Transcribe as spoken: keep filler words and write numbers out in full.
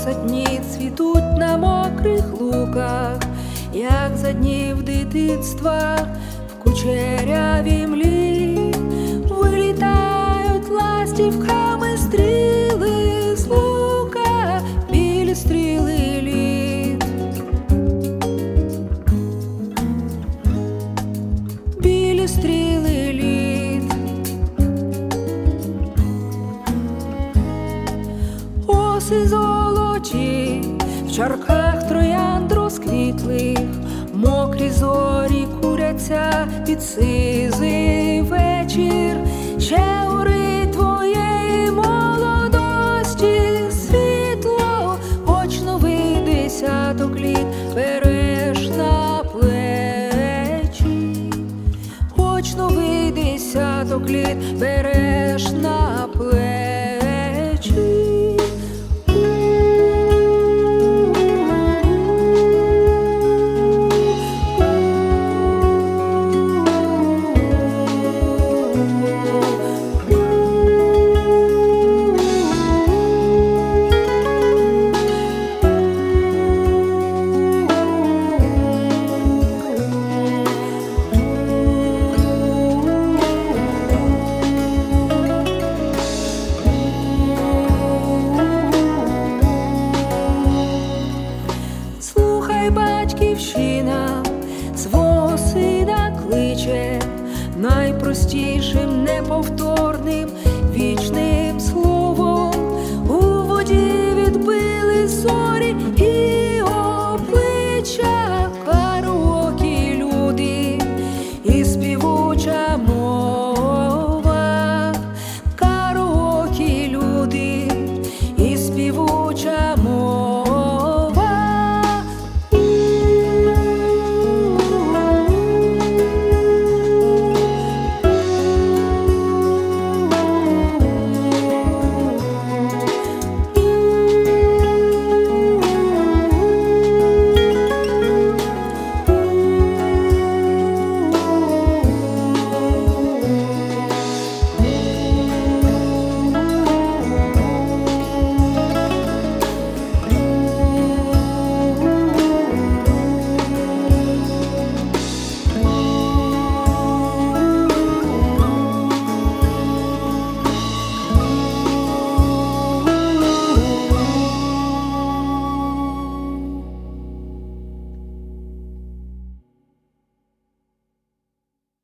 осадні цвітуть на мокрих луках, як за днів дитинства в кучерявій млі. Вилітають ластівками стріли з лука, білі стріли літ. Білі стріли літ. Оси золоті в чарках троянд розквітлих, мокрі зорі куряться під сизий вечір. Ще гори твоєї молодості світло, хоч новий десяток літ береш на плечі, хоч новий десяток літ береш на плечі.